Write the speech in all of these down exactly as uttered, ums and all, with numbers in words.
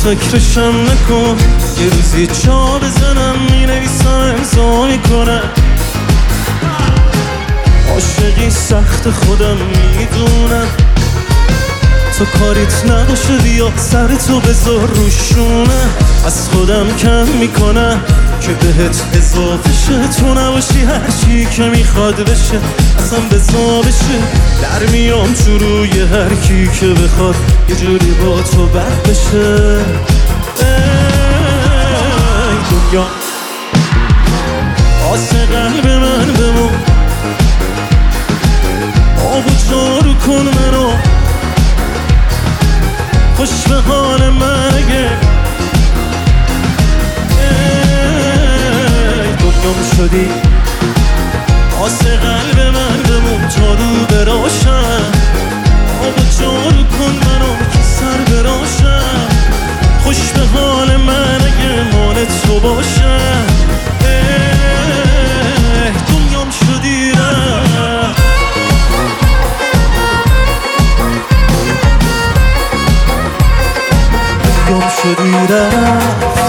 فکرشم نکن، یه روزی جا بزنم مینویسم امضا میکنم. عاشقی سخت خودم میدونم، تو کاریت نباشه بیا سرتو بذار روشونه. از خودم کم میکنم که بهت اضافه شه، تو نباشی هرچی که میخواد بشه اصلا بزا بشه. در میام تو روی هر کی که بخواد یه جوری با تو بد بشه. ای دنیا آسه قلب من بمون، آب و جارو کن منو، خوش به حال من اگه دنیام شدی. آسه قلب من بمون تا رو براشم، آب و جارو کن منو که سر براشم. خوش به حال من اگه مال تو باشم. دنیام شدی رفت، دنیام شدی رفت.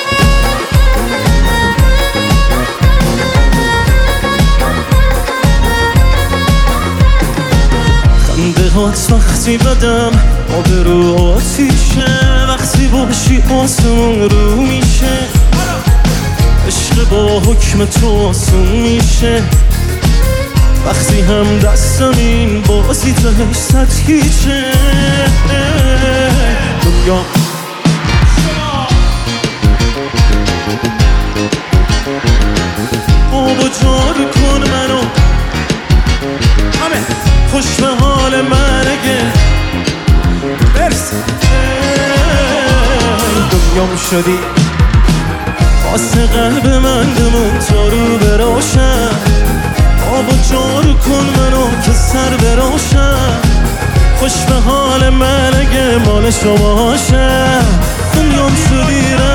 خنده هات وقتی بدم آبرو آتیشه، وقتی باشی آسمون رو میشه. عشق با حکم تو آسون میشه، وقتی هم دستم این بازی تهش سطحیشه. دنیا آب و جارو کن منو، همه خوش به حال من اگه برسی. دنیام شدی واسه قلب من بمون تا رو براشم، آب و جارو کن منو که سر براشم. خوش به حال من اگه مال شما هاشم. دنیام شدی